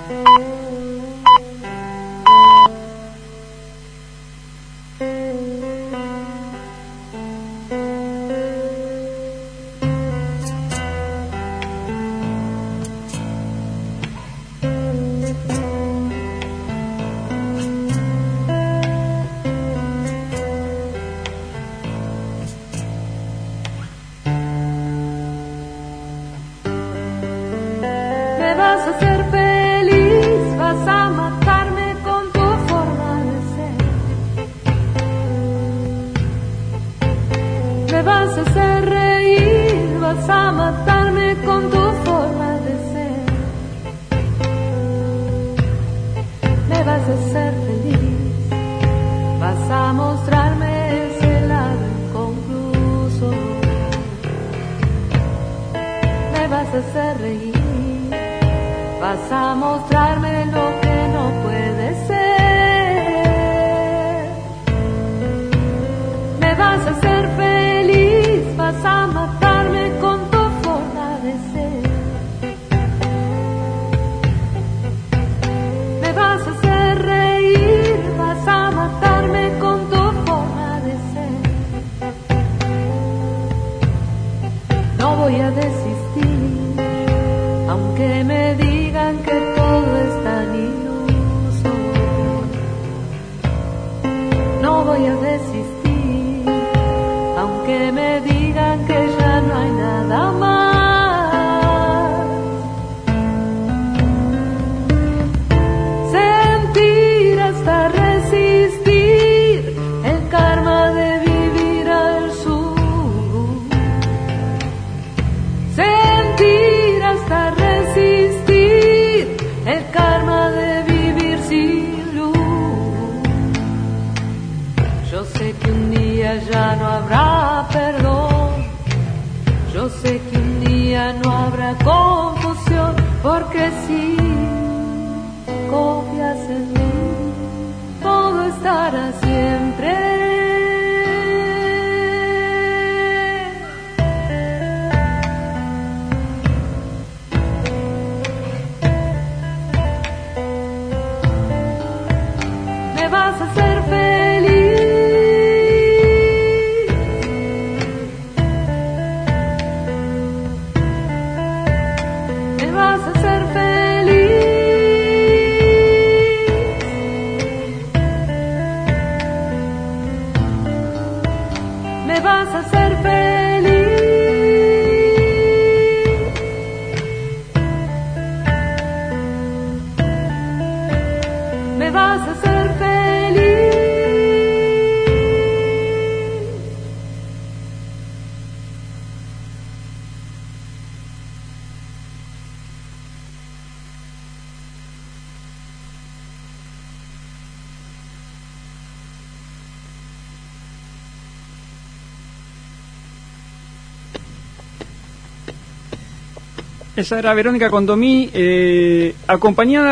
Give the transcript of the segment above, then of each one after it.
Esa era Verónica Condomí, acompañada,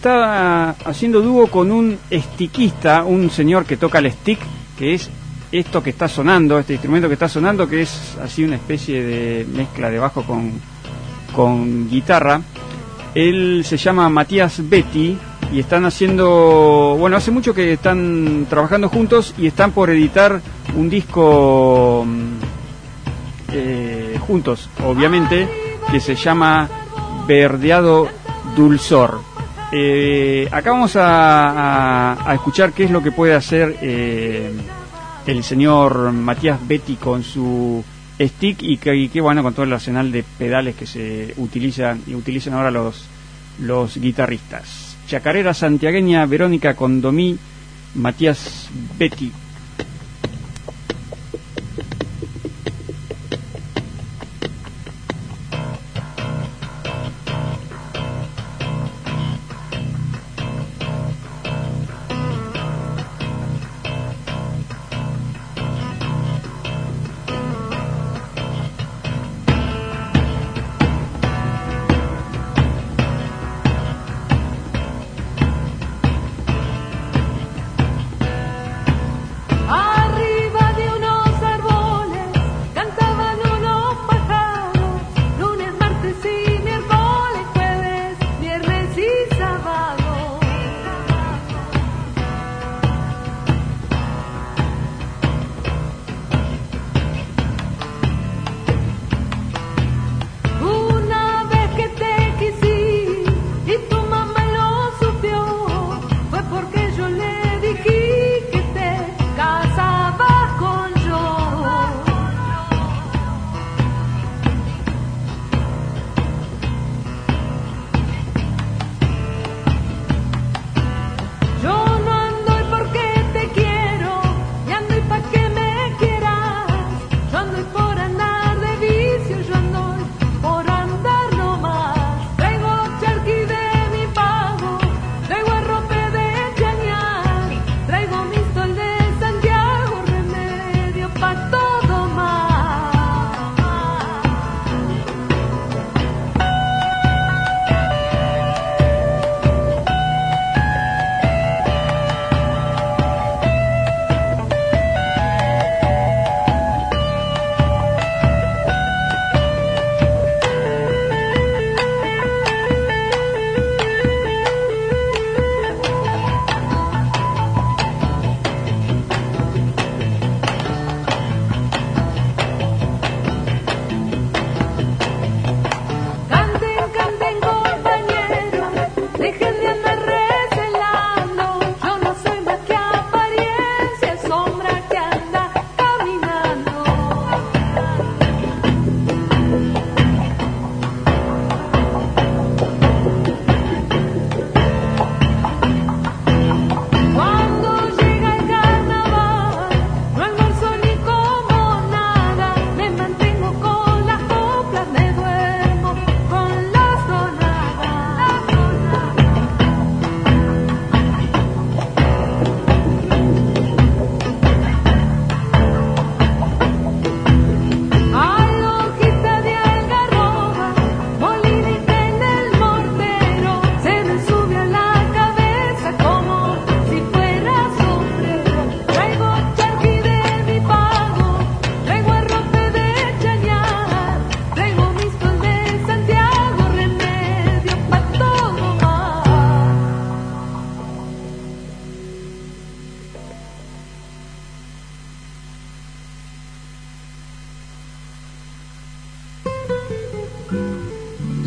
está haciendo dúo con un estiquista, un señor que toca el stick, que es esto que está sonando, este instrumento que está sonando, que es así una especie de mezcla de bajo con guitarra. Él se llama Matías Betti y están haciendo, bueno, hace mucho que están trabajando juntos y están por editar un disco juntos, obviamente, que se llama Verdeado Dulzor. Acá vamos a escuchar qué es lo que puede hacer el señor Matías Betti con su stick y que bueno, con todo el arsenal de pedales que se utilizan ahora los guitarristas. Chacarera santiagueña, Verónica Condomí, Matías Betti.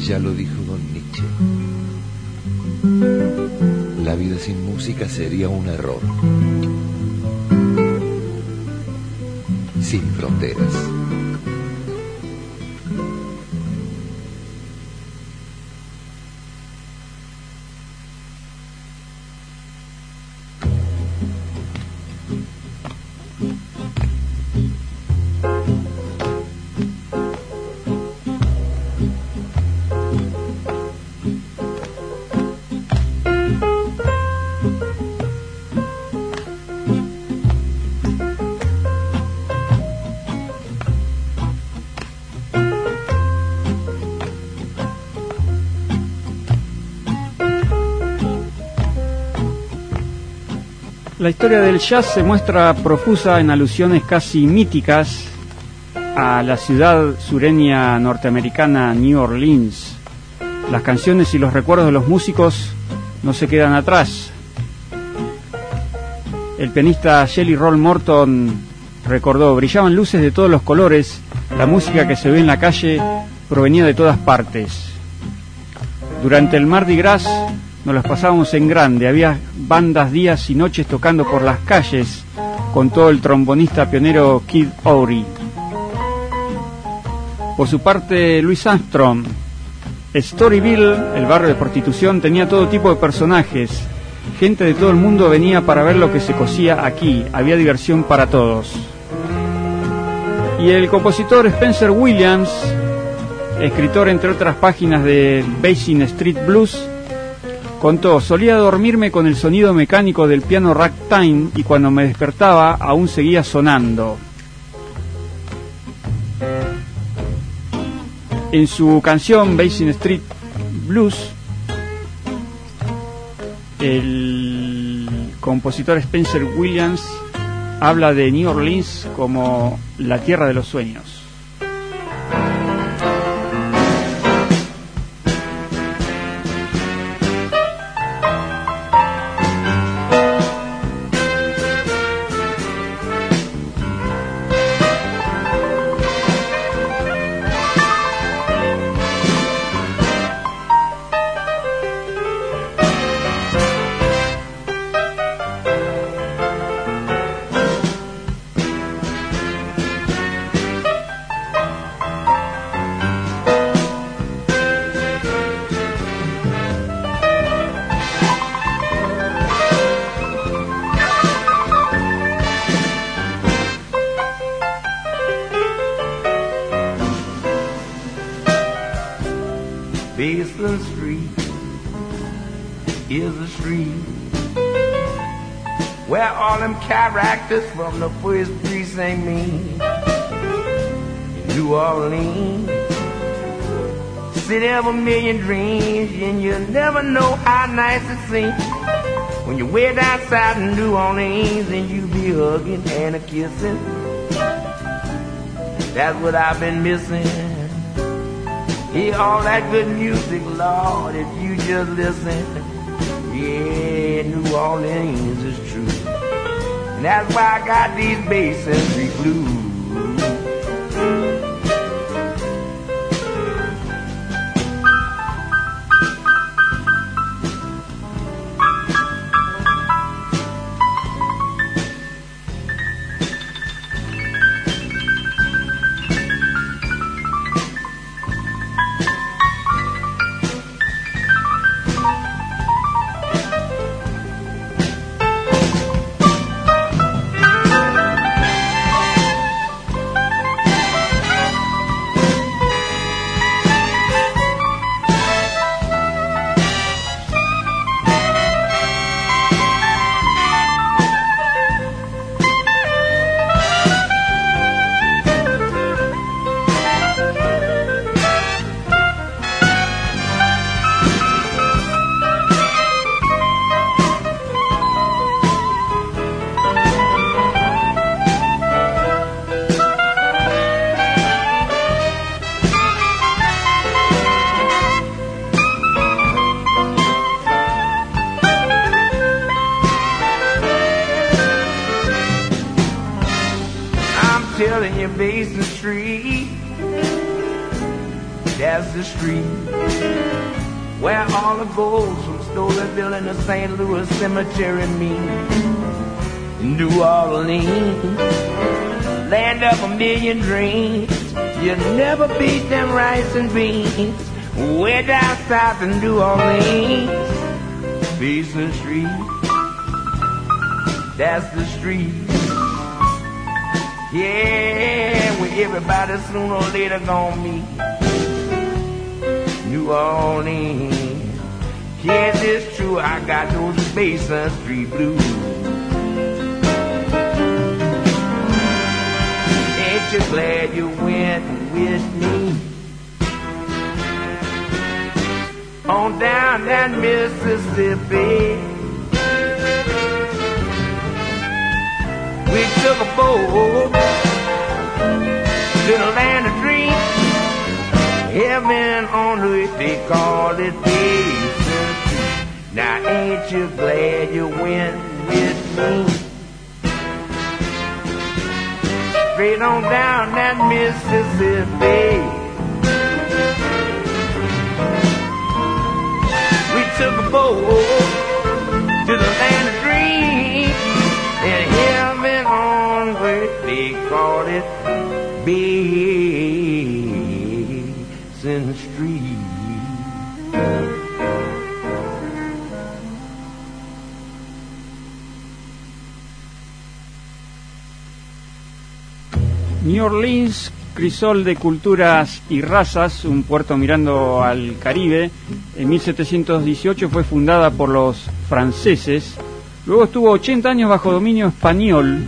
Ya lo dijo don Nietzsche. La vida sin música sería un error. Sin fronteras. La historia del jazz se muestra profusa en alusiones casi míticas a la ciudad sureña norteamericana New Orleans. Las canciones y los recuerdos de los músicos no se quedan atrás. El pianista Jelly Roll Morton recordó: brillaban luces de todos los colores, la música que se ve en la calle provenía de todas partes. Durante el Mardi Gras nos las pasábamos en grande, había bandas días y noches tocando por las calles, contó el trombonista pionero Kid Ory. Por su parte, Louis Armstrong: Storyville, el barrio de prostitución, tenía todo tipo de personajes. Gente de todo el mundo venía para ver lo que se cosía aquí, había diversión para todos. Y el compositor Spencer Williams, escritor entre otras páginas de Basin Street Blues, contó: solía dormirme con el sonido mecánico del piano ragtime y cuando me despertaba aún seguía sonando. En su canción Basin Street Blues, el compositor Spencer Williams habla de New Orleans como la tierra de los sueños. Basin Street is a street where all them characters from the first precinct meet. In New Orleans, city of a million dreams, and you never know how nice it seems when you're way down south in New Orleans and you be hugging and a kissing. That's what I've been missing. Hear all that good music, Lord, if you just listen. Yeah, New Orleans is true, and that's why I got these Basin Street blues. that's the street where all the gold from Stoleville and the St. Louis Cemetery meet. New Orleans, land of a million dreams. You never beat them rice and beans. Way down south in New Orleans, Basin Street, that's the street. Yeah, where everybody sooner or later gonna meet. New Orleans, yes, it's true, I got those Basin Street blues. Ain't you glad you went with me on down that Mississippi? We took a boat to the land of dreams, heaven on earth, they call it Basin Street. Now ain't you glad you went with me? Straight on down that Mississippi. We took a boat to the land of dreams, and heaven on earth, they called it Basin Street. New Orleans, crisol de culturas y razas, un puerto mirando al Caribe. En 1718 fue fundada por los franceses. Luego estuvo 80 años bajo dominio español.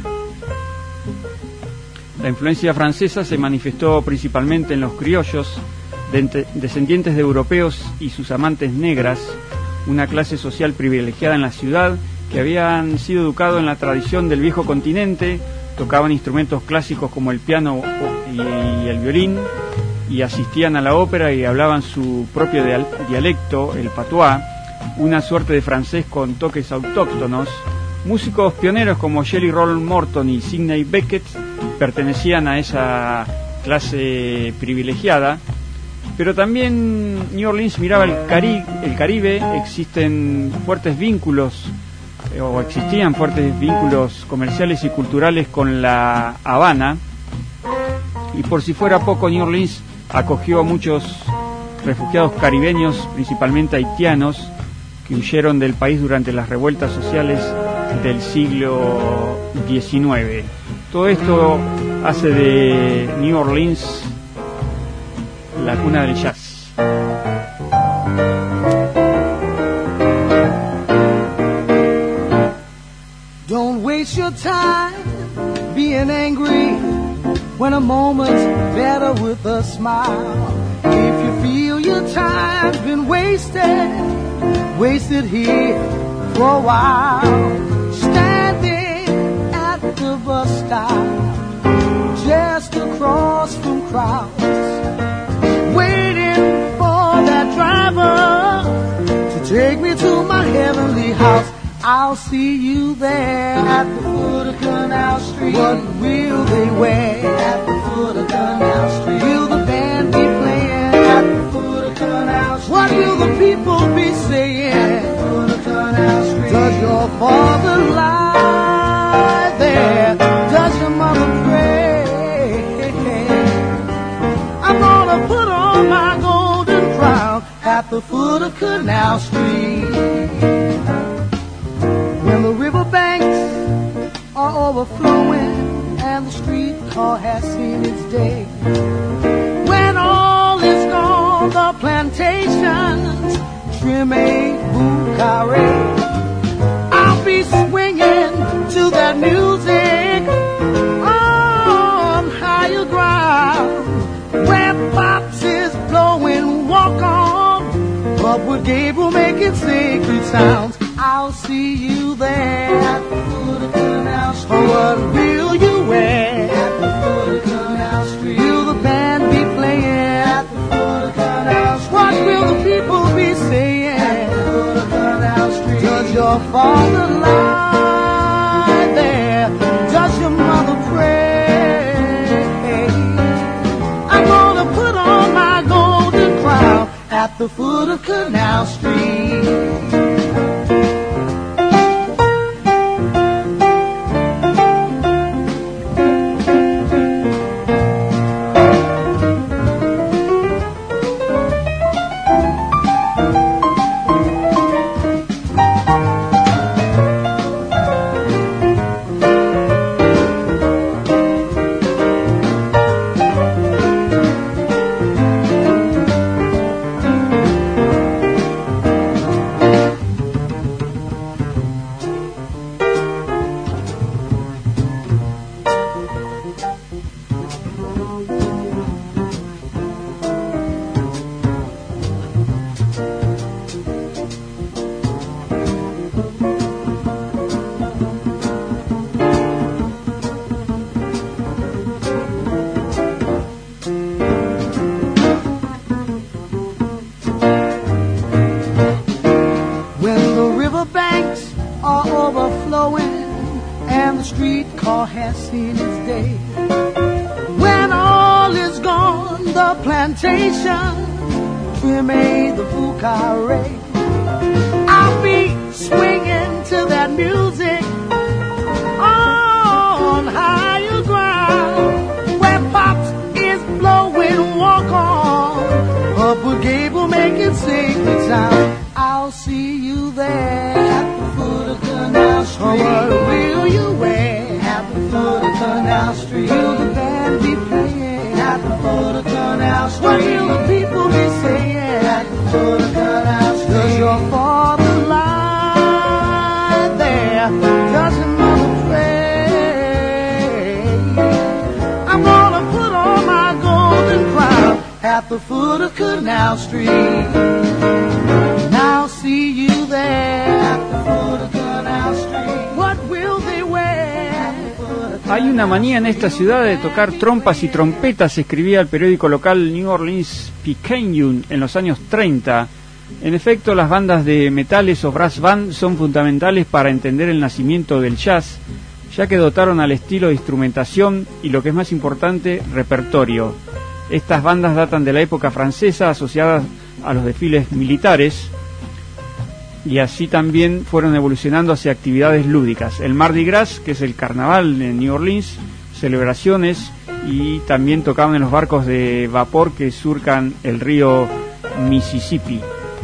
La influencia francesa se manifestó principalmente en los criollos, descendientes de europeos y sus amantes negras, una clase social privilegiada en la ciudad que habían sido educados en la tradición del viejo continente, tocaban instrumentos clásicos como el piano y el violín, y asistían a la ópera y hablaban su propio dialecto, el patois, una suerte de francés con toques autóctonos. Músicos pioneros como Jelly Roll Morton y Sidney Bechet pertenecían a esa clase privilegiada, pero también New Orleans miraba el Caribe. Existían fuertes vínculos comerciales y culturales con La Habana, y por si fuera poco, New Orleans acogió a muchos refugiados caribeños, principalmente haitianos, que huyeron del país durante las revueltas sociales del siglo XIX. Todo esto hace de New Orleans la cuna del jazz. Don't waste your time being angry when a moment's better with a smile. If you feel your time's been wasted here for a while, standing at the bus stop just across from crowds, waiting for that driver to take me to my heavenly house. I'll see you there at the foot of Canal Street. What will they wear at the foot of Canal Street? Will the band be playing at the foot of Canal Street? What will the people be saying at the foot of Canal Street? Does your father lie there? Does your mother pray? I'm gonna put on my golden crown at the foot of Canal Street. When the riverbanks are overflowing and the streetcar has seen its day, when all is gone, the plantations trim a bouquet, I'll be swinging to that music on higher ground, where pops is blowing walk on, but with Gabriel making sacred sounds. I'll see you there at the foot of Canal Street. Oh, what will you wear at the foot of Canal Street? Will the band be playing at the foot of Canal Street? What will the people be saying at the foot of Canal Street? Does your father lie there? Does your mother pray? I'm gonna put on my golden the foot of Canal Street. streetcar has seen its day. When all is gone, the plantation remains the Fukare. I'll be swinging to that music on higher ground, where Pops is blowing walk on, upward gable making sacred sound. I'll see you there at the foot of Canal Street. What will you wear at the foot of Canal Street? Will the band be playing at the foot of Canal Street? What will the people be saying at the foot of Canal Street? Does your father lie there? Does your mother pray? I'm gonna put on my golden crown at the foot of Canal Street. I'll see you there at the foot of Canal Street. What will they wear? Hay una manía en esta ciudad de tocar trompas y trompetas, escribía el periódico local New Orleans Picayune en los años 30. En efecto, las bandas de metales o brass band son fundamentales para entender el nacimiento del jazz, ya que dotaron al estilo de instrumentación y, lo que es más importante, repertorio. Estas bandas datan de la época francesa, asociadas a los desfiles militares, y así también fueron evolucionando hacia actividades lúdicas. El Mardi Gras, que es el carnaval en New Orleans, celebraciones, y también tocaban en los barcos de vapor que surcan el río Mississippi.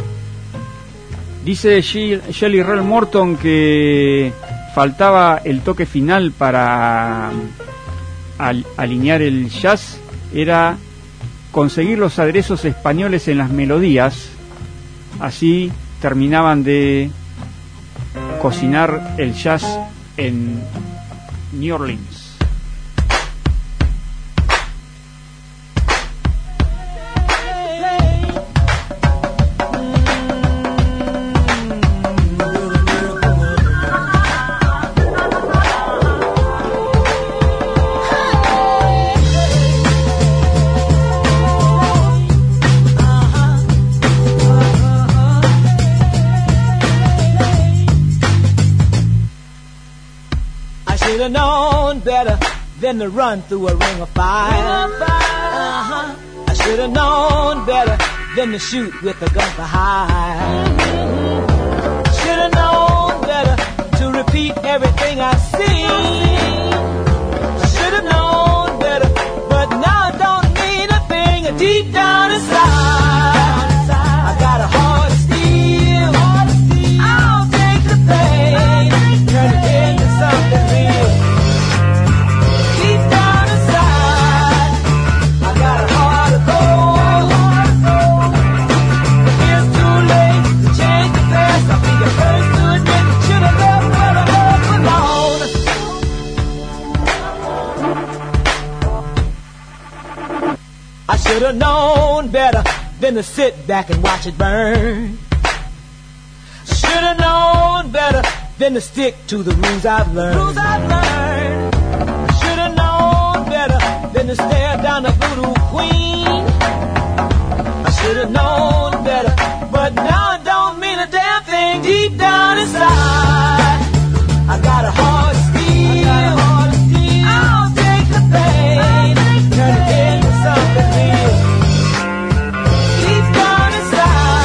Dice Shelley Rell Morton que faltaba el toque final para alinear el jazz, era conseguir los aderezos españoles en las melodías. Así terminaban de cocinar el jazz en New Orleans. Should've known better than to run through a ring of fire. I should've known better than to shoot with a gun for hire. Should've known better to repeat everything I see. Should've known better, but now it don't mean a thing. Deep down inside, I got a heart of steel. I'll take the pain, turn it into something real. I should have known better than to sit back and watch it burn. Should have known better than to stick to the rules I've learned. Should have known better than to stare down the voodoo queen. I should have known better, but now it don't mean a damn thing. Deep down inside, I got a heart of steel. I'll take the pain, turn it into something real. Deep down inside,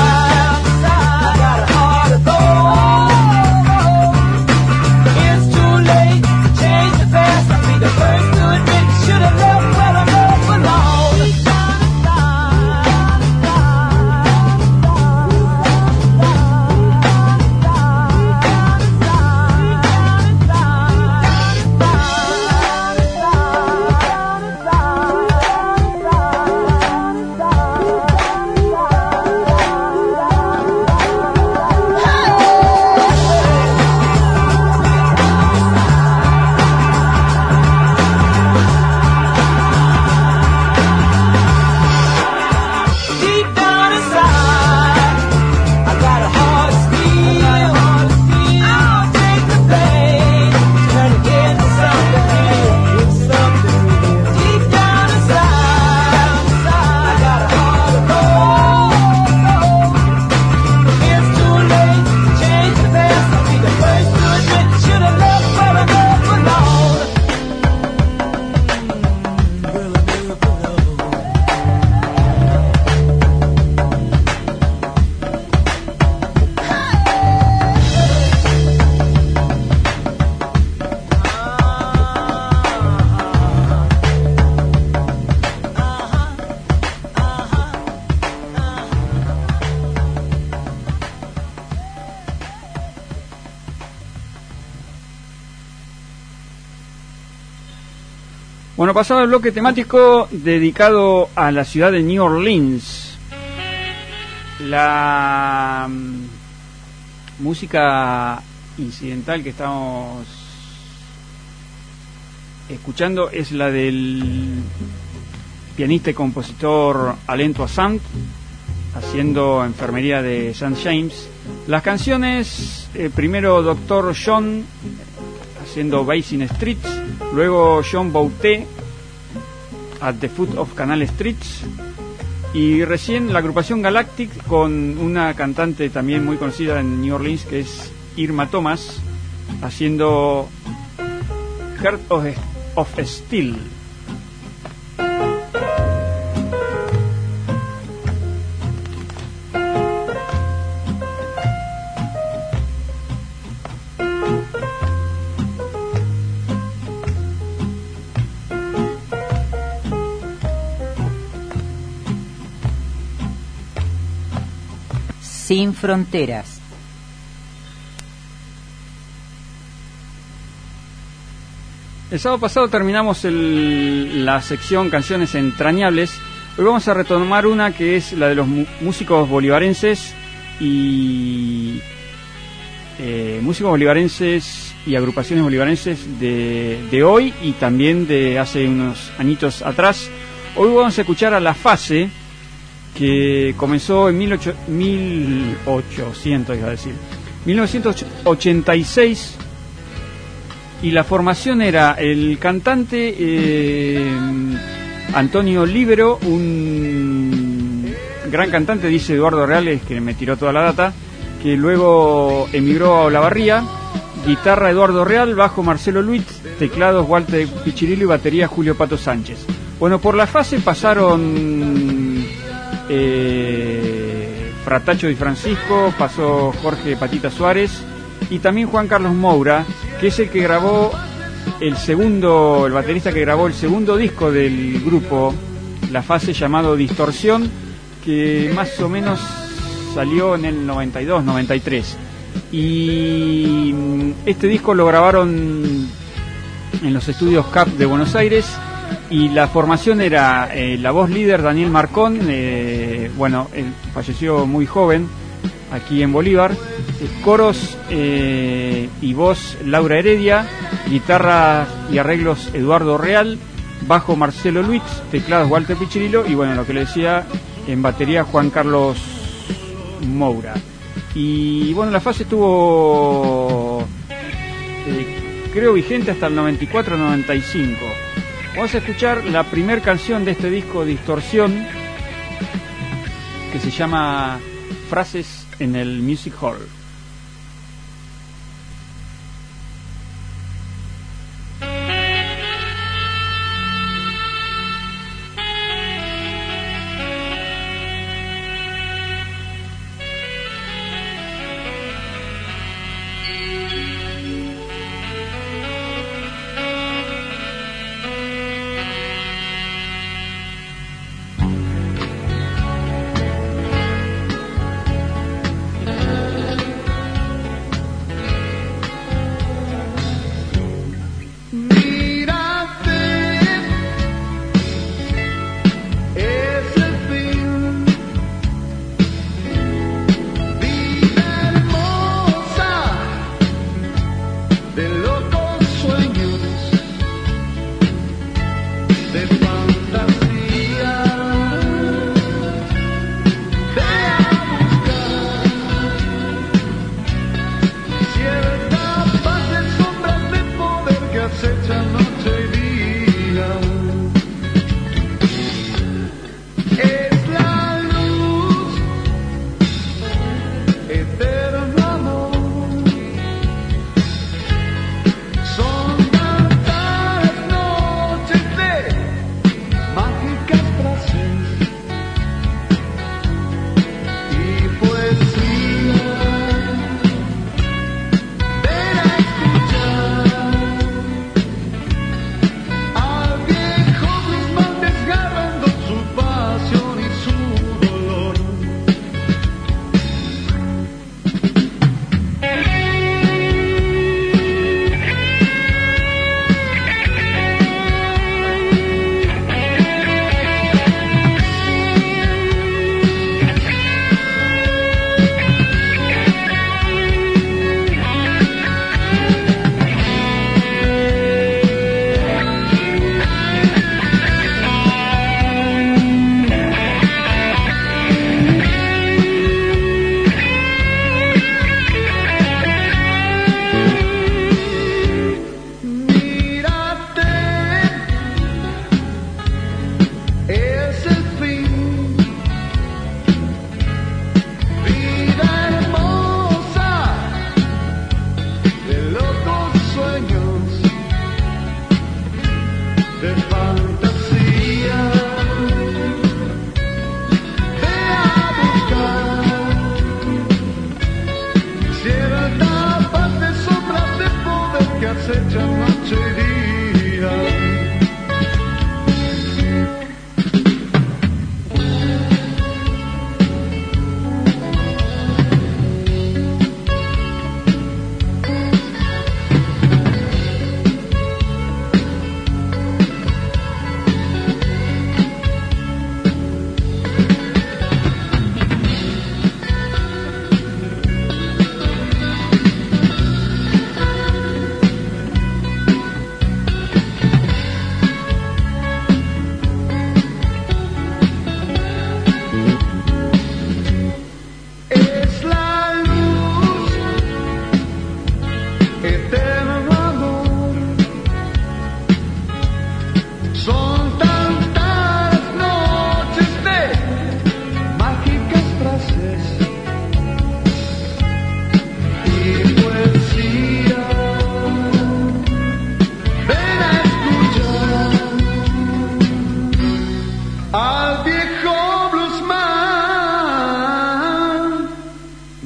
Bueno, pasaba el bloque temático dedicado a la ciudad de New Orleans. La música incidental que estamos escuchando es la del pianista y compositor Alain Toussaint, haciendo Enfermería de St. James. Las canciones, primero Dr. John haciendo Basin Streets, luego John Boutet At the Foot of Canal Streets, y recién la agrupación Galactic con una cantante también muy conocida en New Orleans que es Irma Thomas, haciendo Heart of Steel. Sin fronteras. El sábado pasado terminamos la sección Canciones Entrañables. Hoy vamos a retomar una que es la de los músicos bolivarenses y agrupaciones bolivarenses de hoy y también de hace unos añitos atrás. Hoy vamos a escuchar a La Fase, que comenzó en 1986, y la formación era el cantante Antonio Líbero, un gran cantante, dice Eduardo Reales, que me tiró toda la data, que luego emigró a Olavarría, guitarra Eduardo Real, bajo Marcelo Luis, teclados Walter Pichirillo y batería Julio Pato Sánchez. Bueno, por La Fase pasaron Fratacho Di Francisco, pasó Jorge Patita Suárez y también Juan Carlos Moura, que es el que grabó el baterista que grabó el segundo disco del grupo La Fase, llamado Distorsión, que más o menos salió en el 92-93, y este disco lo grabaron en los estudios CAP de Buenos Aires. Y la formación era la voz líder Daniel Marcón, él falleció muy joven aquí en Bolívar, coros y voz Laura Heredia, guitarra y arreglos Eduardo Real, bajo Marcelo Luis, teclados Walter Pichirillo y bueno, lo que le decía, en batería Juan Carlos Moura. Y bueno, La Fase estuvo creo vigente hasta el 94-95. Vamos a escuchar la primera canción de este disco, Distorsión, que se llama Frases en el Music Hall.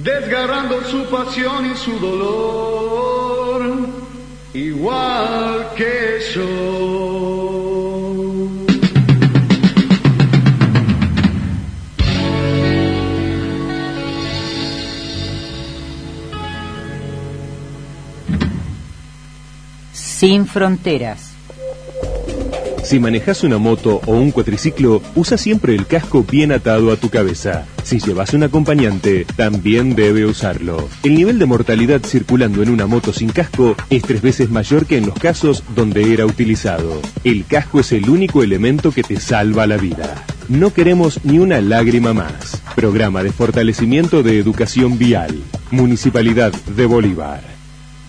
desgarrando su pasión y su dolor, igual que yo. Sin fronteras. Si manejas una moto o un cuatriciclo, usa siempre el casco bien atado a tu cabeza. Si llevas un acompañante, también debe usarlo. El nivel de mortalidad circulando en una moto sin casco es 3 veces mayor que en los casos donde era utilizado. El casco es el único elemento que te salva la vida. No queremos ni una lágrima más. Programa de fortalecimiento de educación vial. Municipalidad de Bolívar.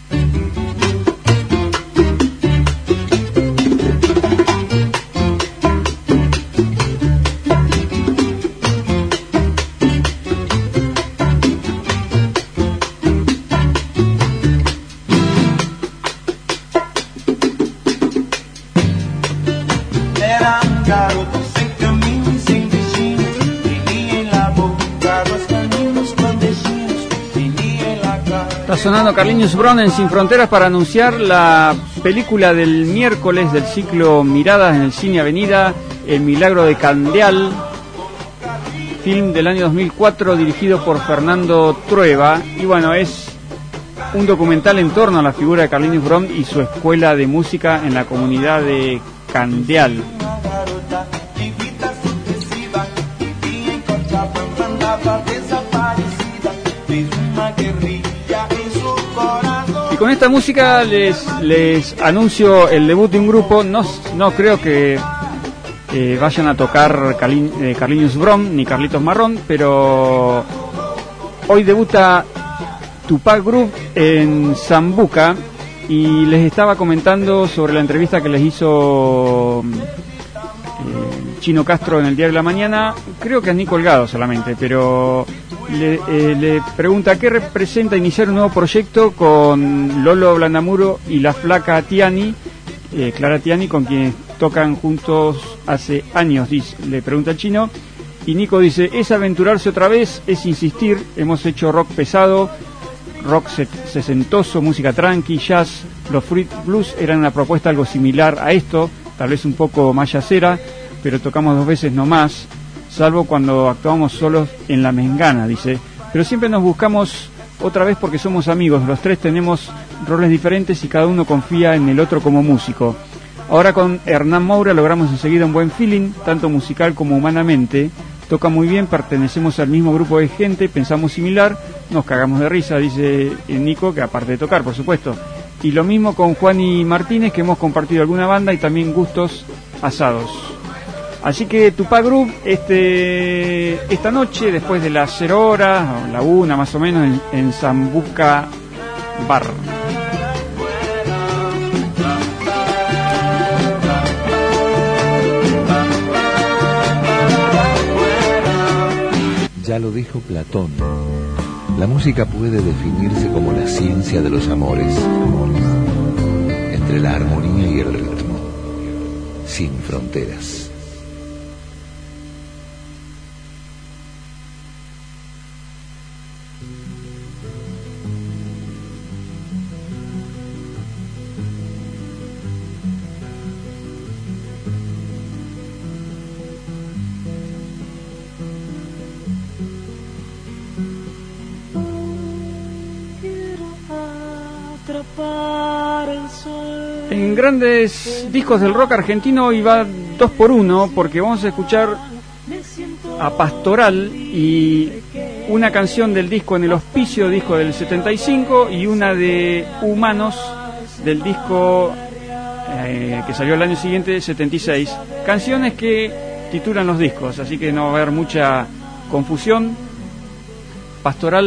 Sonando Carlinhos Brown en Sin Fronteras para anunciar la película del miércoles del ciclo Miradas en el Cine Avenida, El Milagro de Candeal, film del año 2004 dirigido por Fernando Trueba. Y bueno, es un documental en torno a la figura de Carlinhos Brown y su escuela de música en la comunidad de Candeal. Con esta música les anuncio el debut de un grupo. No creo que vayan a tocar Carlinhos Brown ni Carlitos Marrón, pero hoy debuta Tupac Group en Zambuca y les estaba comentando sobre la entrevista que les hizo Chino Castro en el Diario de la Mañana. Creo que es ni colgado solamente, pero le pregunta qué representa iniciar un nuevo proyecto con Lolo Blandamuro y la flaca Tiani, Clara Tiani, con quienes tocan juntos hace años, le pregunta el Chino. Y Nico dice, es aventurarse otra vez, es insistir, hemos hecho rock pesado, rock sesentoso, música tranqui, jazz, los Fruit Blues eran una propuesta algo similar a esto, tal vez un poco más jazzera, pero tocamos 2 veces no más, salvo cuando actuamos solos en La Mengana, dice. Pero siempre nos buscamos otra vez porque somos amigos, los 3 tenemos roles diferentes y cada uno confía en el otro como músico. Ahora con Hernán Moura logramos enseguida un buen feeling, tanto musical como humanamente. Toca muy bien, pertenecemos al mismo grupo de gente, pensamos similar, nos cagamos de risa, dice Nico, que aparte de tocar, por supuesto. Y lo mismo con Juani Martínez, que hemos compartido alguna banda y también gustos asados. Así que Tupac Group esta noche, después de las 0 horas, o la 1 más o menos, en Zambuca Bar. Ya lo dijo Platón, la música puede definirse como la ciencia de los amores, entre la armonía y el ritmo, sin fronteras. En grandes discos del rock argentino hoy va 2x1 porque vamos a escuchar a Pastoral y una canción del disco En el Hospicio, disco del 75, y una de Humanos del disco que salió el año siguiente, 76. Canciones que titulan los discos, así que no va a haber mucha confusión. Pastoral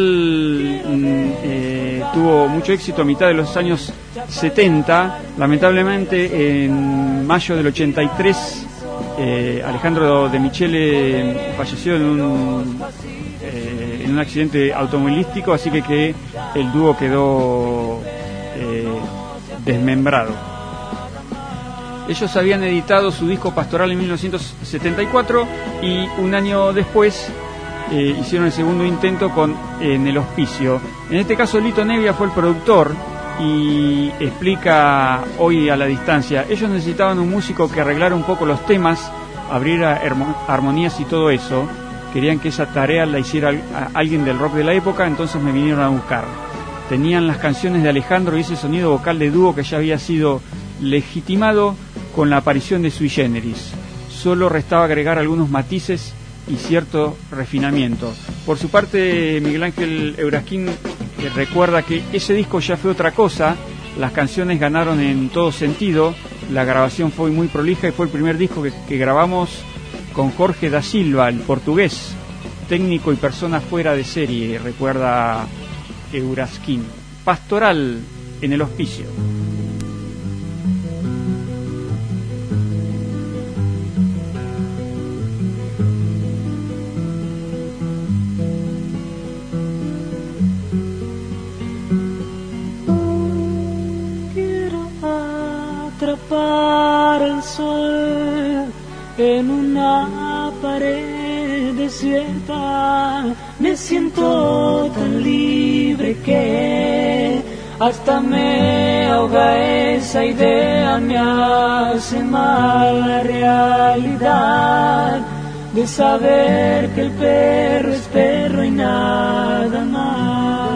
tuvo mucho éxito a mitad de los años 70. Lamentablemente en mayo del 83 Alejandro De Michele falleció en un accidente automovilístico, así que el dúo quedó desmembrado. Ellos habían editado su disco Pastoral en 1974 y un año después hicieron el segundo intento en El Hospicio. En este caso Lito Nebbia fue el productor y explica hoy a la distancia, ellos necesitaban un músico que arreglara un poco los temas, abriera armonías y todo eso. Querían que esa tarea la hiciera alguien del rock de la época, entonces me vinieron a buscar. Tenían las canciones de Alejandro y ese sonido vocal de dúo que ya había sido legitimado con la aparición de Sui Generis. Solo restaba agregar algunos matices y cierto refinamiento. Por su parte, Miguel Ángel Eurasquín recuerda que ese disco ya fue otra cosa, las canciones ganaron en todo sentido, la grabación fue muy prolija y fue el primer disco que grabamos con Jorge da Silva, el portugués, técnico y persona fuera de serie, recuerda Eurasquín. Pastoral en El Hospicio. Atrapar el sol en una pared desierta, me siento tan libre que hasta me ahoga esa idea, me hace mal la realidad de saber que el perro es perro y nada más.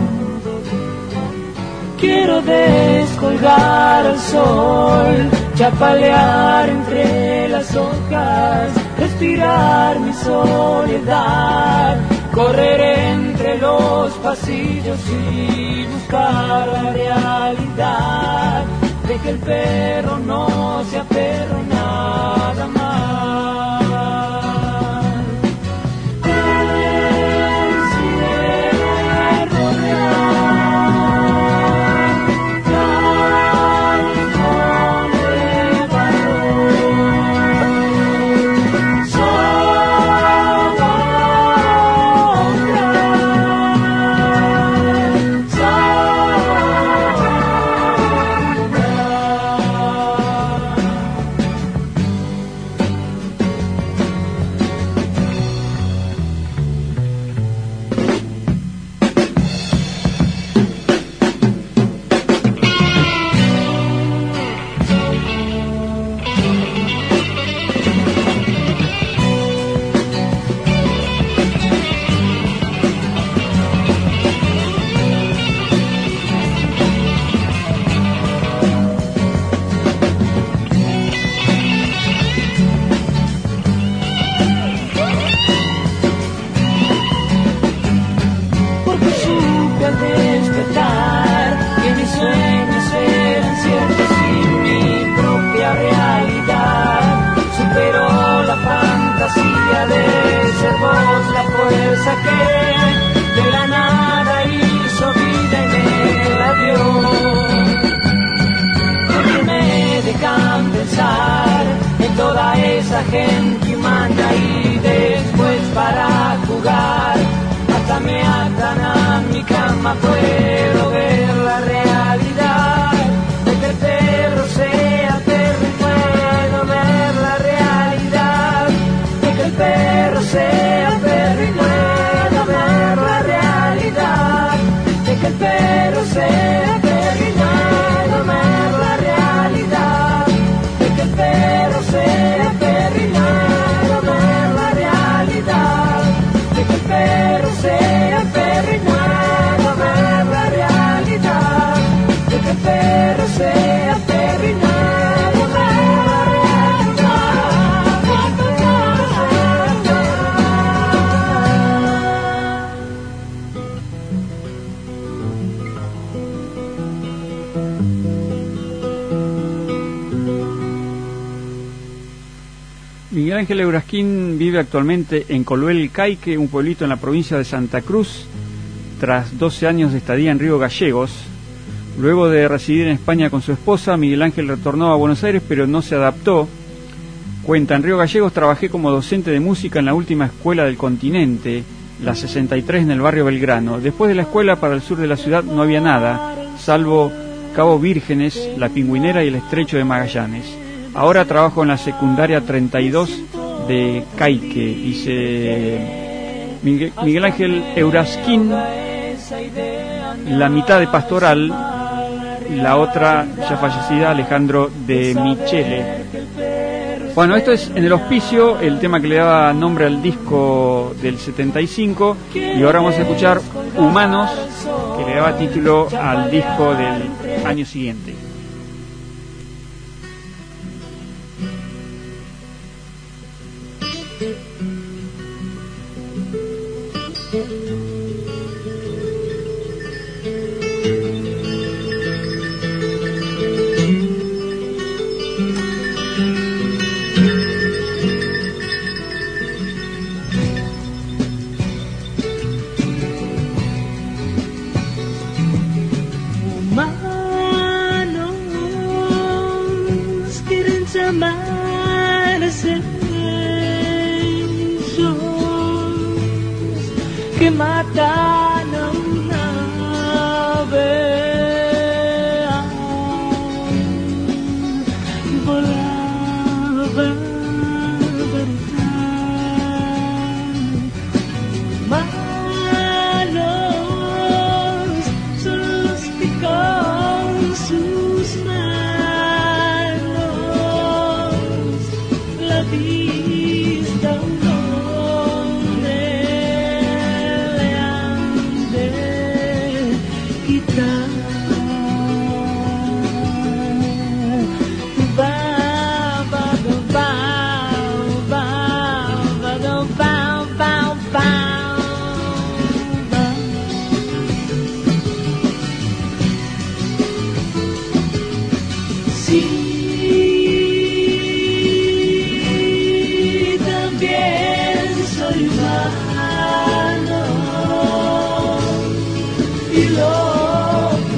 Quiero descolgar al sol, chapalear entre las hojas, respirar mi soledad, correr entre los pasillos y buscar la realidad de que el perro no sea perro y nada más. Que de la nada hizo vida y me la dio, porque me dejan pensar en toda esa gente humana y después para jugar hasta me atan a mi cama. Puedo ver la realidad de que el perro sea perro y puedo ver la realidad de que el perro sea perro y puedo de que el perro sea perro y puedo ver la realidad de que el perro sea perro y puedo ver la realidad de que el perro sea perro y puedo ver la realidad de que el perro sea perro y puedo ver la realidad. Miguel Ángel Eurasquín vive actualmente en Coluel Caique, un pueblito en la provincia de Santa Cruz, tras 12 años de estadía en Río Gallegos. Luego de residir en España con su esposa, Miguel Ángel retornó a Buenos Aires, pero no se adaptó. Cuenta, en Río Gallegos trabajé como docente de música en la última escuela del continente, la 63 en el barrio Belgrano. Después de la escuela, para el sur de la ciudad no había nada, salvo Cabo Vírgenes, La Pingüinera y el Estrecho de Magallanes. Ahora trabajo en la secundaria 32 de Caique, dice Miguel Ángel Eurasquín, la mitad de Pastoral, la otra ya fallecida, Alejandro de Michele. Bueno, esto es En el Hospicio, el tema que le daba nombre al disco del 75, y ahora vamos a escuchar Humanos, que le daba título al disco del año siguiente. Que matan a una vez, volaba verdad, malos son los que con sus manos la vista y lo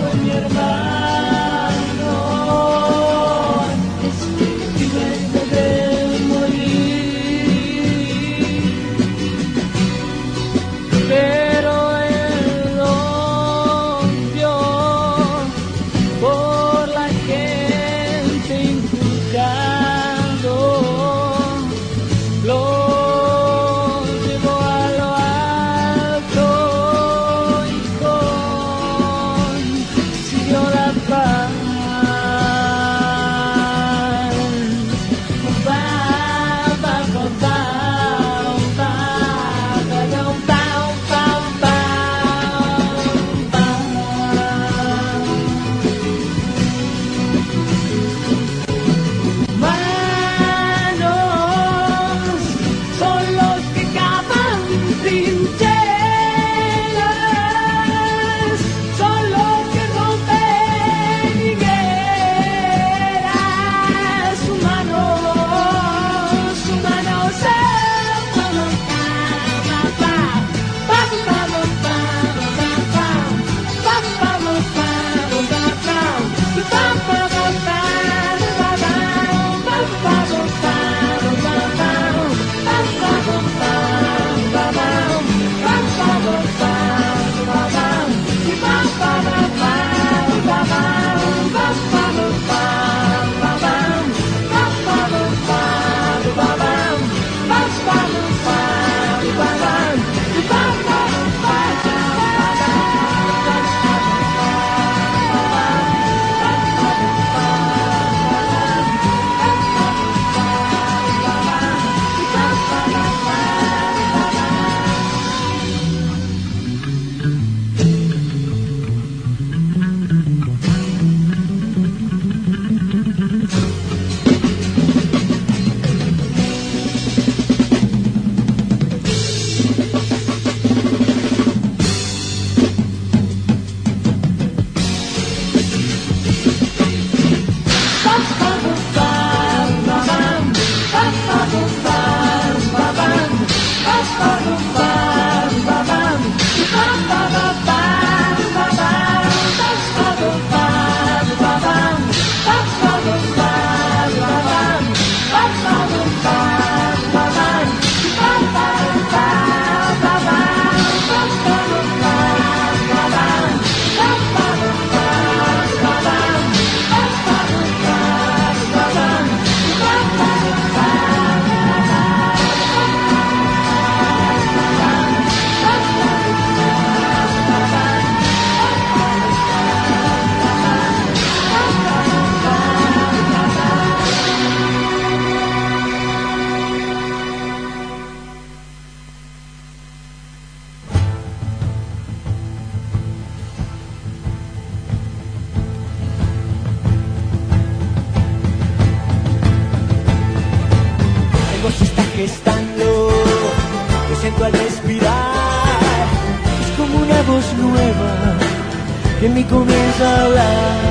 que me comienza a hablar.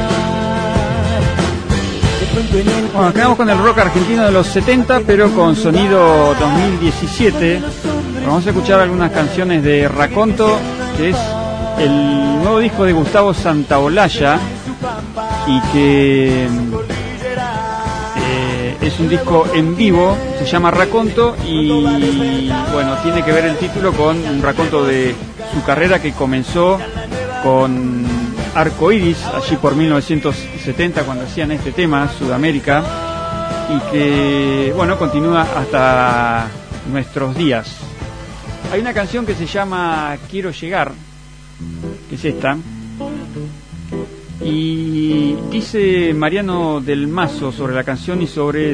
De pronto en el Bueno, quedamos con el rock argentino de los 70, pero con sonido 2017. Vamos a escuchar algunas canciones de Raconto, que es el nuevo disco de Gustavo Santaolalla y que es un disco en vivo, se llama Raconto y bueno, tiene que ver el título con un raconto de su carrera que comenzó con Arco Iris, allí por 1970 cuando hacían este tema, Sudamérica, y que bueno, continúa hasta nuestros días. Hay una canción que se llama Quiero Llegar, que es esta, y dice Mariano del Mazo sobre la canción y sobre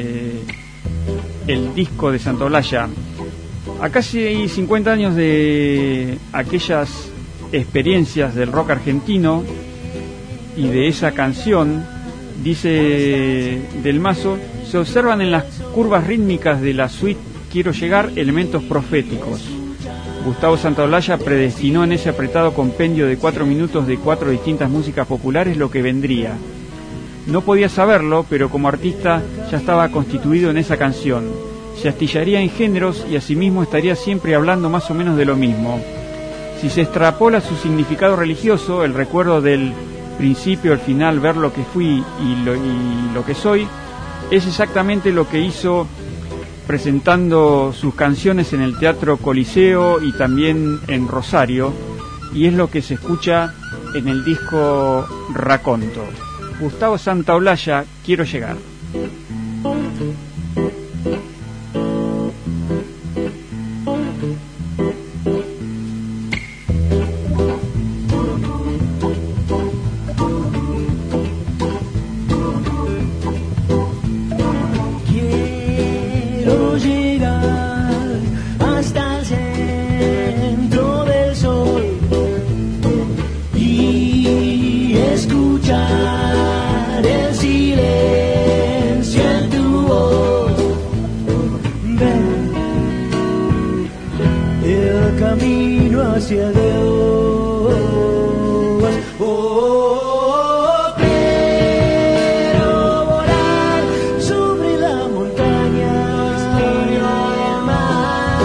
el disco de Santaolalla. A casi 50 años de aquellas experiencias del rock argentino y de esa canción, dice del Mazo, se observan en las curvas rítmicas de la suite Quiero Llegar elementos proféticos. Gustavo Santaolalla predestinó en ese apretado compendio de 4 minutos de 4 distintas músicas populares lo que vendría. No podía saberlo, pero como artista ya estaba constituido en esa canción. Se astillaría en géneros y asimismo estaría siempre hablando más o menos de lo mismo. Si se extrapola su significado religioso, el recuerdo del principio al final, ver lo que fui y lo que soy, es exactamente lo que hizo presentando sus canciones en el Teatro Coliseo y también en Rosario, y es lo que se escucha en el disco Raconto. Gustavo Santaolalla, Quiero Llegar. Hacia Dios. Oh, quiero volar sobre la montaña y el mar.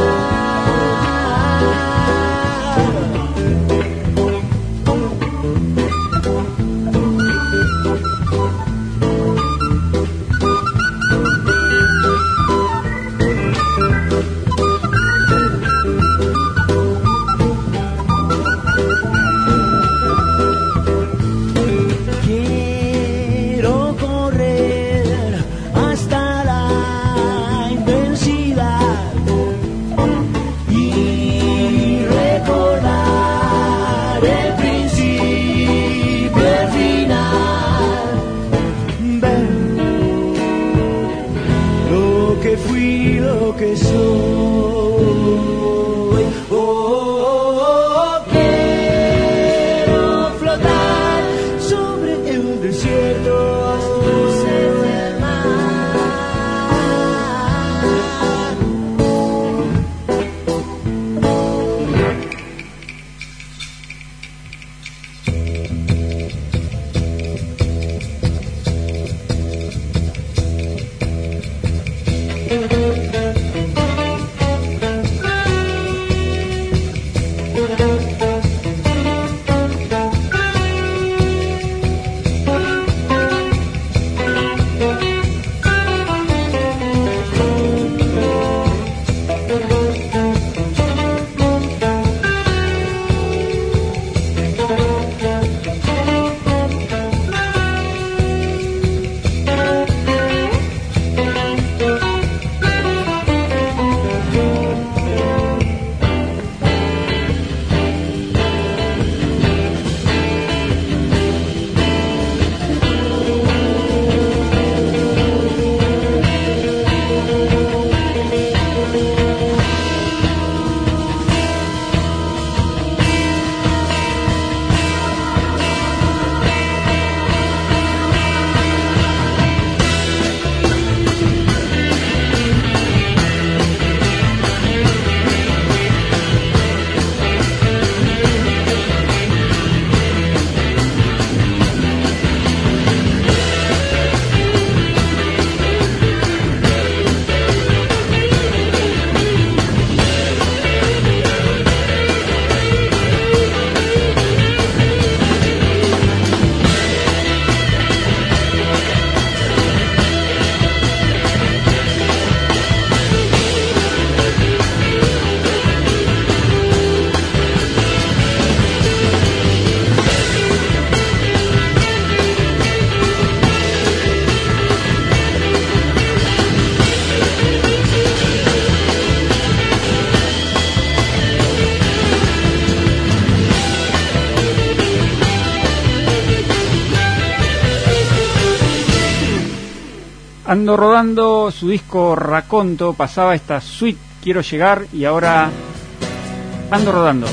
Ando Rodando, su disco Raconto, pasaba esta suite Quiero Llegar y ahora Ando Rodando.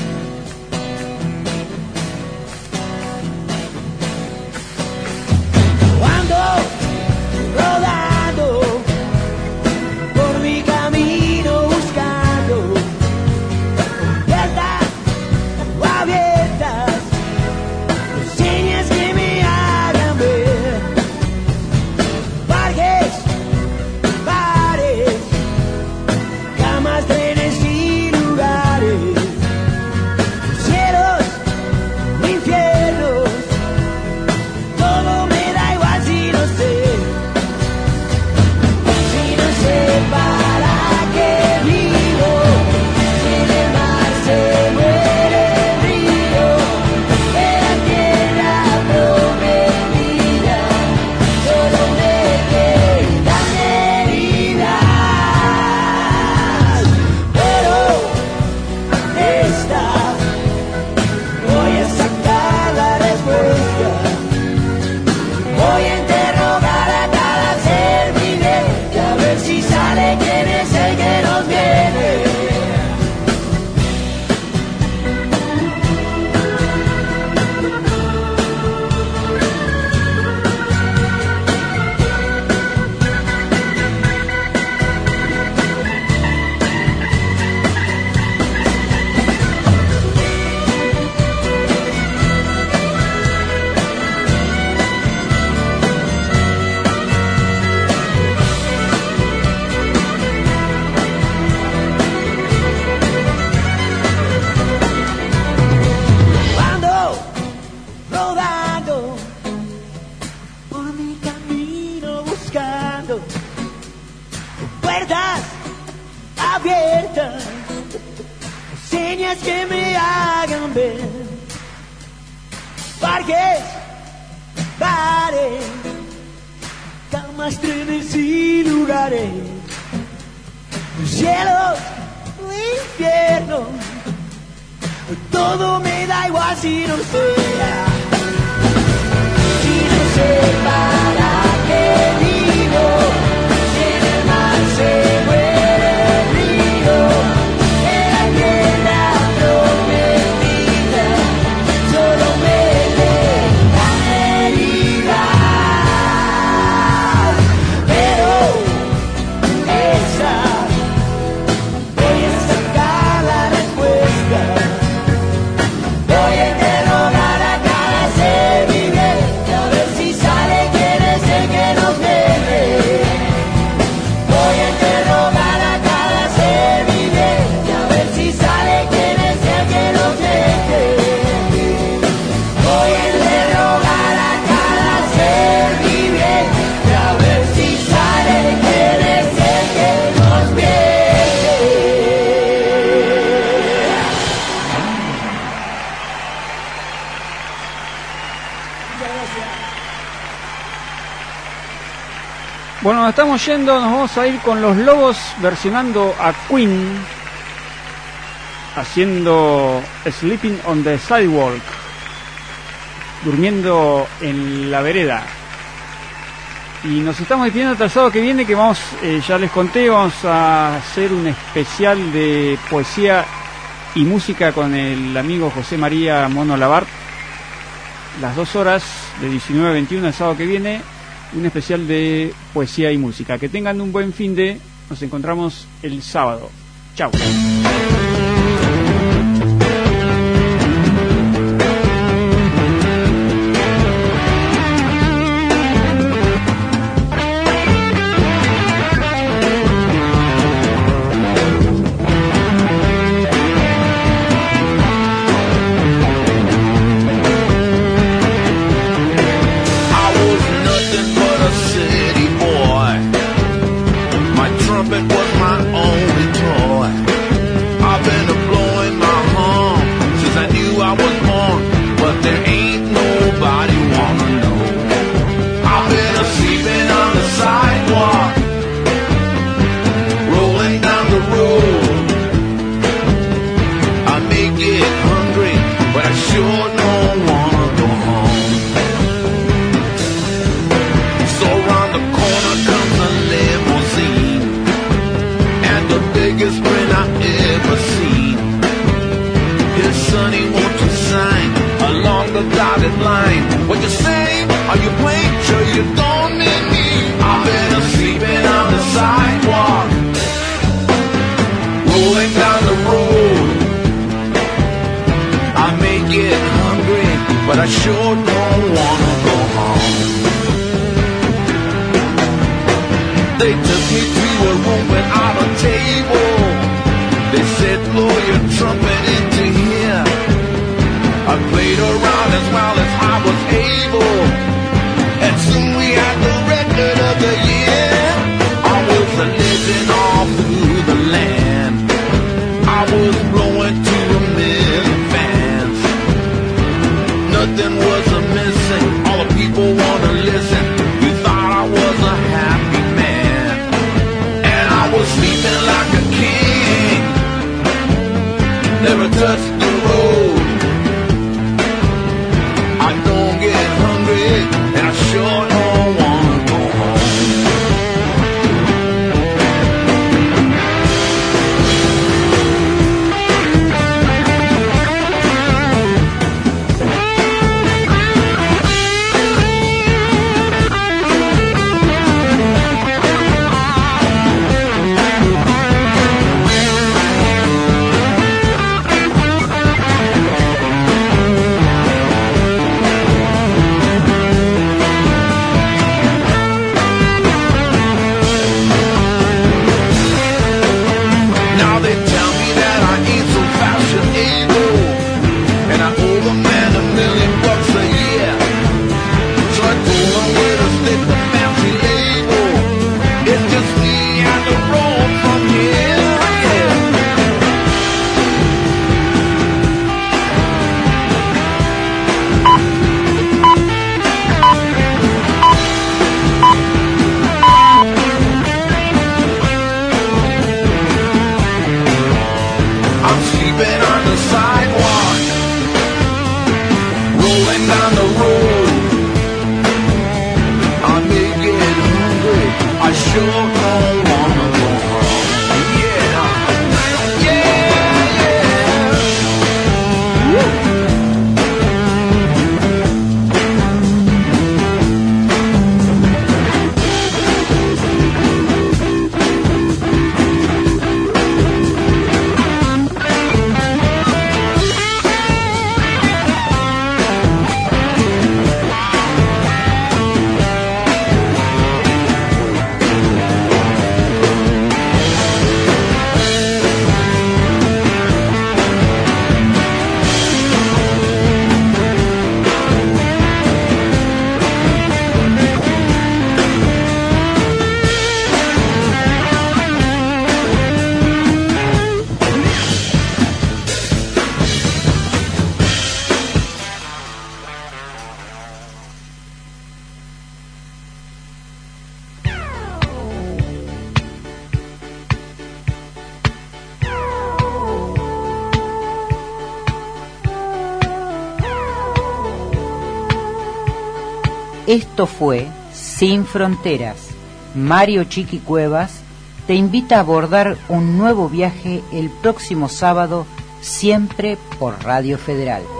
Bueno, nos estamos yendo, nos vamos a ir con Los Lobos versionando a Queen, haciendo Sleeping on the Sidewalk, durmiendo en la vereda. Y nos estamos despidiendo hasta el sábado que viene, que vamos, ya les conté, vamos a hacer un especial de poesía y música con el amigo José María Mono Labart, las 2 horas de 19 a 21 el sábado que viene. Un especial de poesía y música. Que tengan un buen fin de... Nos encontramos el sábado. Chao. So round the corner comes the the dotted line. What you say? Are you playing? Sure you don't need me. I've been sleeping on the sidewalk, rolling down the road. I may get hungry, but I sure don't wanna go home. They took me to a room without a table. They said, blow your trumpet into here. I played around as well as I was able, and soon we had the record of the year. I was a legend all through the land. I was blowing to a million fans. Nothing was missing. All the people wanna listen. We thought I was a happy man, and I was sleeping like a king. Never touched the road. I don't get hungry, and I sure don't wanna go home. Esto fue Sin Fronteras. Mario Chiqui Cuevas te invita a abordar un nuevo viaje el próximo sábado, siempre por Radio Federal.